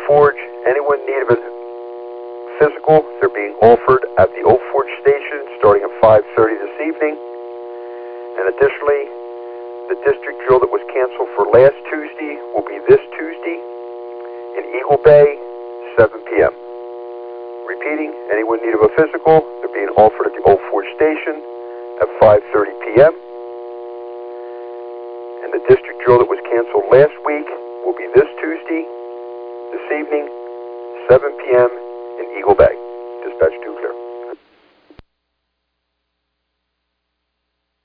Forge. Anyone in need of a physical, they're being offered at the Old Forge station starting at 5:30 this evening. And additionally, the district drill that was canceled for last Tuesday will be this Tuesday in Eagle Bay, 7 p.m. Repeating, anyone in need of a physical, they're being offered at the Old Forge station at 5:30 p.m. And the district drill that was canceled last week will be this Tuesday, this evening, 7 p.m.